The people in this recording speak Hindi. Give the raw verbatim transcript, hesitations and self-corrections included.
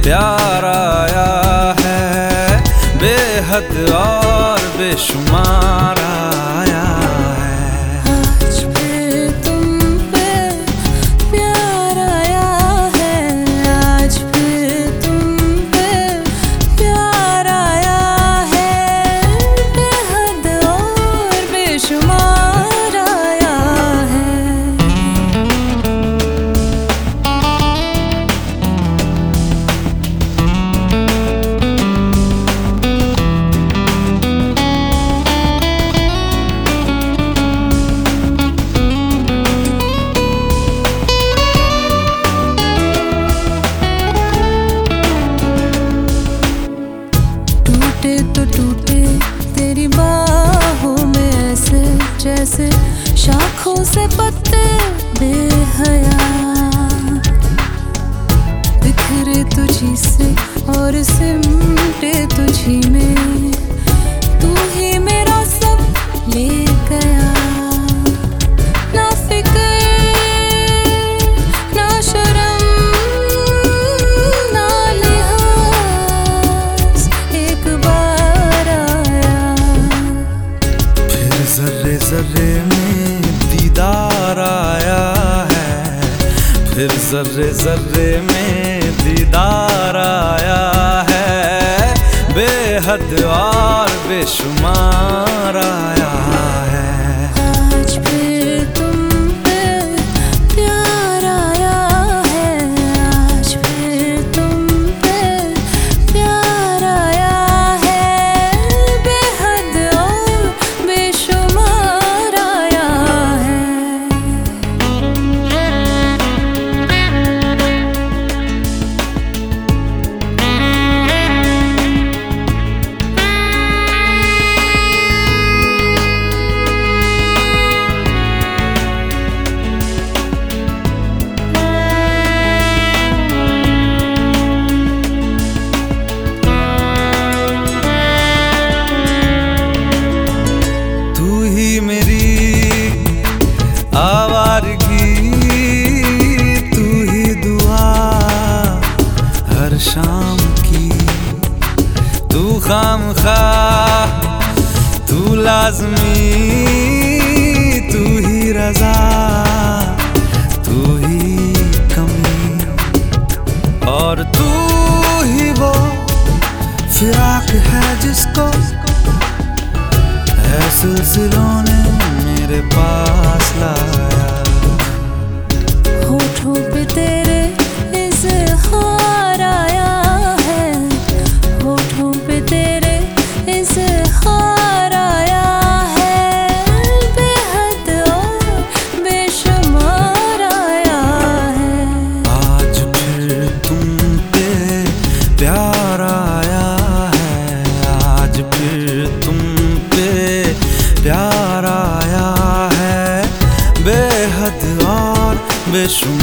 प्यार आया है, बेहद और बेशुमार आया है। आज फिर तुम पे प्यार आया है, आज फिर तुम पे प्यार आया है, बेहद और बेशुमार आया है। टूटे तो टूटे तेरी बाहों में ऐसे जैसे शाखों से पत्ते बेहया, बिखरे तुझी से और सिमटे तुझी में, तू ही मेरा सब ले गया। ना फिक्र ना शर्म ना लिहाज, एक बार आया। फिर जर्रे जर्रे में दीदार आया है, फिर जर्रे जर्रे में दीदार आया है, बेहद और बेशुमार आया है। आज फिर तुम पे प्यार आया है, आज फिर तुम पे प्यार आया है, बेहद और बेशुमार आया है। आवारगी तू ही दुआ हर शाम की, तू खामखा तू लाज़मी, तू ही रज़ा तू ही कमी, और तू ही वो फिराक है जिसको है सिलसिलों ने मेरे पास लाया। होठों पे तेरे इज़हार आया है, होठों पे तेरे इज़हार आया है, बेहद और बेशुमार आया है। आज फिर तुम पे प्यार आया है, आज फिर तुम पे प्यार आया है, बेहद और बेशुमार